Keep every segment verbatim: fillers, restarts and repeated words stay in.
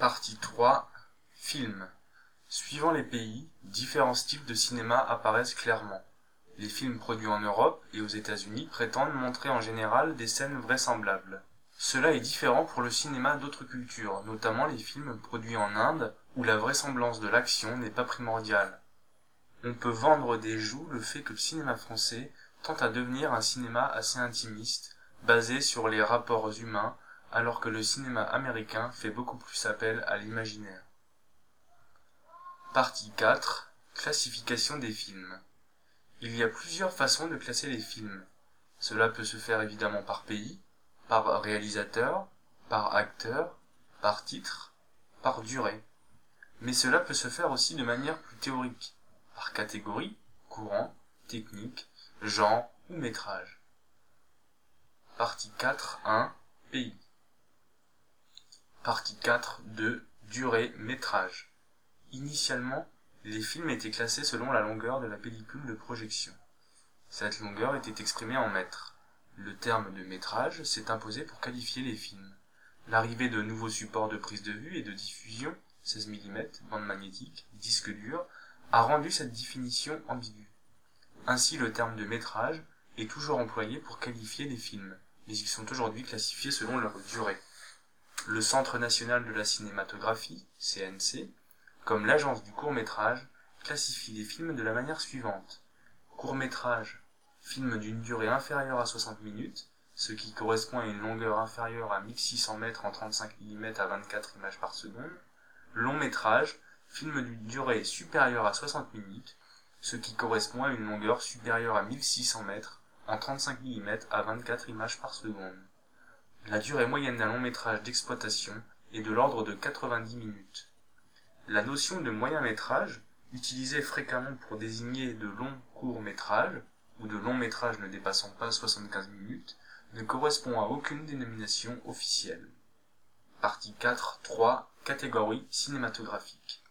Partie trois. Films. Suivant les pays, différents styles de cinéma apparaissent clairement. Les films produits en Europe et aux États-Unis prétendent montrer en général des scènes vraisemblables. Cela est différent pour le cinéma d'autres cultures, notamment les films produits en Inde, où la vraisemblance de l'action n'est pas primordiale. On peut vendre des joues le fait que le cinéma français tente à devenir un cinéma assez intimiste, basé sur les rapports humains, alors que le cinéma américain fait beaucoup plus appel à l'imaginaire. Partie quatre. Classification des films. Il y a plusieurs façons de classer les films. Cela peut se faire évidemment par pays, par réalisateur, par acteur, par titre, par durée. Mais cela peut se faire aussi de manière plus théorique, par catégorie, courant, technique, genre ou métrage. Partie quatre point un. Pays. Partie quatre point deux. Durée, métrage. Initialement, les films étaient classés selon la longueur de la pellicule de projection. Cette longueur était exprimée en mètres. Le terme de métrage s'est imposé pour qualifier les films. L'arrivée de nouveaux supports de prise de vue et de diffusion, seize millimètres, bande magnétique, disque dur, a rendu cette définition ambiguë. Ainsi, le terme de métrage est toujours employé pour qualifier les films, mais ils sont aujourd'hui classifiés selon leur durée. Le Centre national de la cinématographie, C N C, comme l'agence du court-métrage, classifie les films de la manière suivante. Court-métrage, film d'une durée inférieure à soixante minutes, ce qui correspond à une longueur inférieure à mille six cents mètres en trente-cinq millimètres à vingt-quatre images par seconde. Long-métrage, film d'une durée supérieure à soixante minutes, ce qui correspond à une longueur supérieure à mille six cents mètres en trente-cinq millimètres à vingt-quatre images par seconde. La durée moyenne d'un long-métrage d'exploitation est de l'ordre de quatre-vingt-dix minutes. La notion de moyen-métrage, utilisée fréquemment pour désigner de longs courts-métrages, ou de longs métrages ne dépassant pas soixante-quinze minutes, ne correspond à aucune dénomination officielle. Partie quatre point trois. Catégorie cinématographique.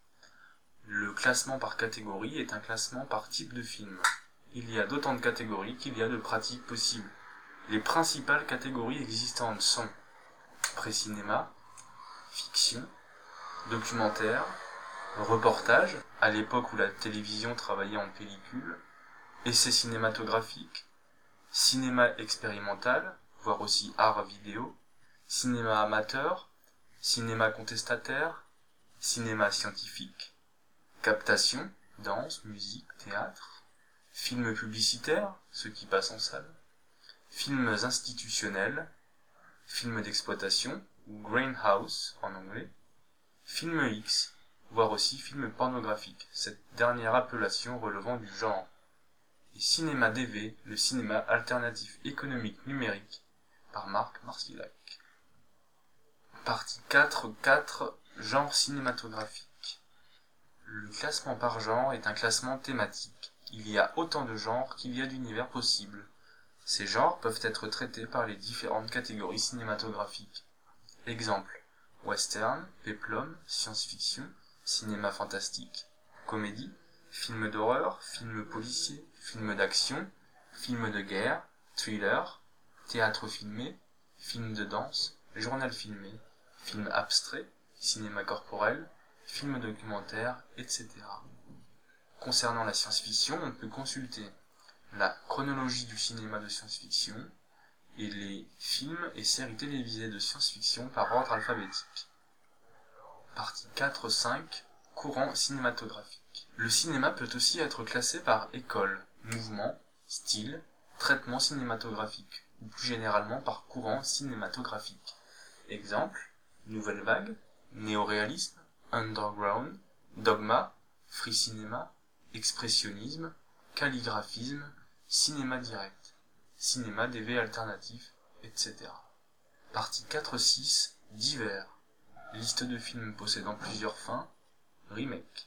Le classement par catégorie est un classement par type de film. Il y a d'autant de catégories qu'il y a de pratiques possibles. Les principales catégories existantes sont pré-cinéma, fiction, documentaire, reportage, à l'époque où la télévision travaillait en pellicule, essai cinématographique, cinéma expérimental, voire aussi art vidéo, cinéma amateur, cinéma contestataire, cinéma scientifique, captation, danse, musique, théâtre, films publicitaires, ceux qui passent en salle, films institutionnels, films d'exploitation, ou greenhouse en anglais, film X, voire aussi film pornographique, cette dernière appellation relevant du genre, et cinéma D V, le cinéma alternatif économique numérique, par Marc Marcillac. Partie quatre point quatre. Genre cinématographique. Le classement par genre est un classement thématique. Il y a autant de genres qu'il y a d'univers possibles. Ces genres peuvent être traités par les différentes catégories cinématographiques. Exemple: western, péplum, science-fiction, cinéma fantastique, comédie, film d'horreur, film policier, film d'action, film de guerre, thriller, théâtre filmé, film de danse, journal filmé, film abstrait, cinéma corporel, film documentaire, et cetera. Concernant la science-fiction, on peut consulter la chronologie du cinéma de science-fiction et les films et séries télévisées de science-fiction par ordre alphabétique. Partie quatre point cinq. Courant cinématographique. Le cinéma peut aussi être classé par école, mouvement, style, traitement cinématographique, ou plus généralement par courant cinématographique. Exemple: nouvelle vague, néoréalisme, underground, dogma, free cinéma, expressionnisme, calligraphisme, cinéma direct, cinéma D V alternatif, et cetera. Partie quatre point six. Divers. Liste de films possédant plusieurs fins, remake.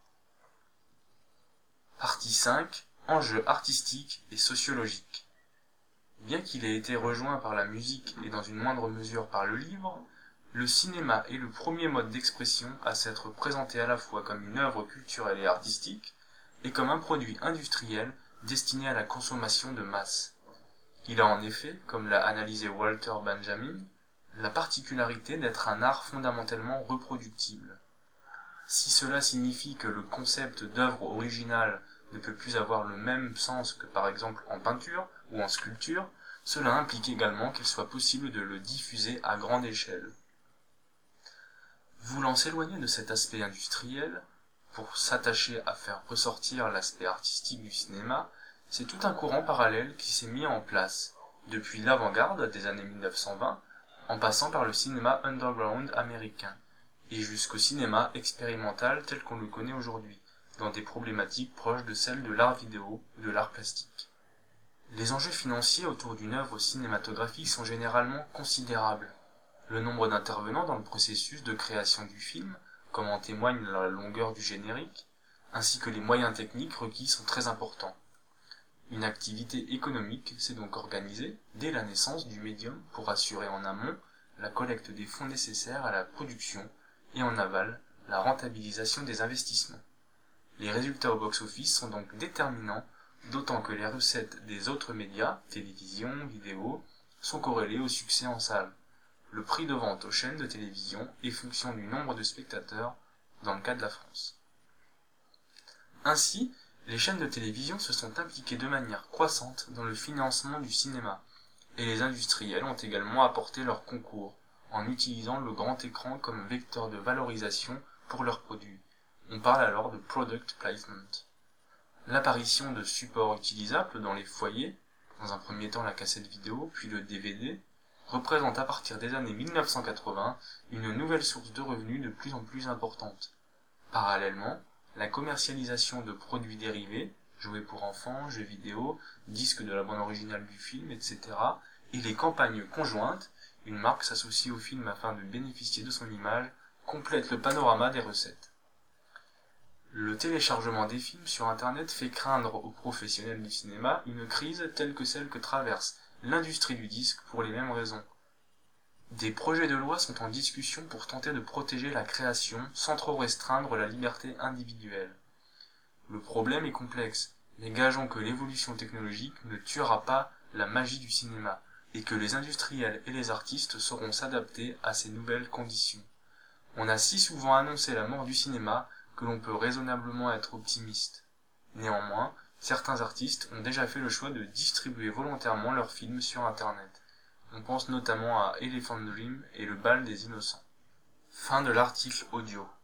Partie cinq. Enjeux artistiques et sociologiques. Bien qu'il ait été rejoint par la musique et dans une moindre mesure par le livre, le cinéma est le premier mode d'expression à s'être présenté à la fois comme une œuvre culturelle et artistique et comme un produit industriel destiné à la consommation de masse. Il a en effet, comme l'a analysé Walter Benjamin, la particularité d'être un art fondamentalement reproductible. Si cela signifie que le concept d'œuvre originale ne peut plus avoir le même sens que par exemple en peinture ou en sculpture, cela implique également qu'il soit possible de le diffuser à grande échelle. Voulant s'éloigner de cet aspect industriel, pour s'attacher à faire ressortir l'aspect artistique du cinéma, c'est tout un courant parallèle qui s'est mis en place, depuis l'avant-garde des années mille neuf cent vingt, en passant par le cinéma underground américain, et jusqu'au cinéma expérimental tel qu'on le connaît aujourd'hui, dans des problématiques proches de celles de l'art vidéo ou de l'art plastique. Les enjeux financiers autour d'une œuvre cinématographique sont généralement considérables. Le nombre d'intervenants dans le processus de création du film, comme en témoigne la longueur du générique, ainsi que les moyens techniques requis sont très importants. Une activité économique s'est donc organisée dès la naissance du médium pour assurer en amont la collecte des fonds nécessaires à la production et en aval la rentabilisation des investissements. Les résultats au box-office sont donc déterminants, d'autant que les recettes des autres médias, télévision, vidéo, sont corrélées au succès en salle. Le prix de vente aux chaînes de télévision est fonction du nombre de spectateurs, dans le cas de la France. Ainsi, les chaînes de télévision se sont impliquées de manière croissante dans le financement du cinéma, et les industriels ont également apporté leur concours, en utilisant le grand écran comme vecteur de valorisation pour leurs produits. On parle alors de product placement. L'apparition de supports utilisables dans les foyers, dans un premier temps la cassette vidéo, puis le D V D, représente à partir des années mille neuf cent quatre-vingts une nouvelle source de revenus de plus en plus importante. Parallèlement, la commercialisation de produits dérivés, jouets pour enfants, jeux vidéo, disques de la bande originale du film, et cetera, et les campagnes conjointes, une marque s'associe au film afin de bénéficier de son image, complètent le panorama des recettes. Le téléchargement des films sur Internet fait craindre aux professionnels du cinéma une crise telle que celle que traverse l'industrie du disque pour les mêmes raisons. Des projets de loi sont en discussion pour tenter de protéger la création sans trop restreindre la liberté individuelle. Le problème est complexe, mais gageons que l'évolution technologique ne tuera pas la magie du cinéma, et que les industriels et les artistes sauront s'adapter à ces nouvelles conditions. On a si souvent annoncé la mort du cinéma que l'on peut raisonnablement être optimiste. Néanmoins, certains artistes ont déjà fait le choix de distribuer volontairement leurs films sur Internet. On pense notamment à Elephant Dream et le Bal des Innocents. Fin de l'article audio.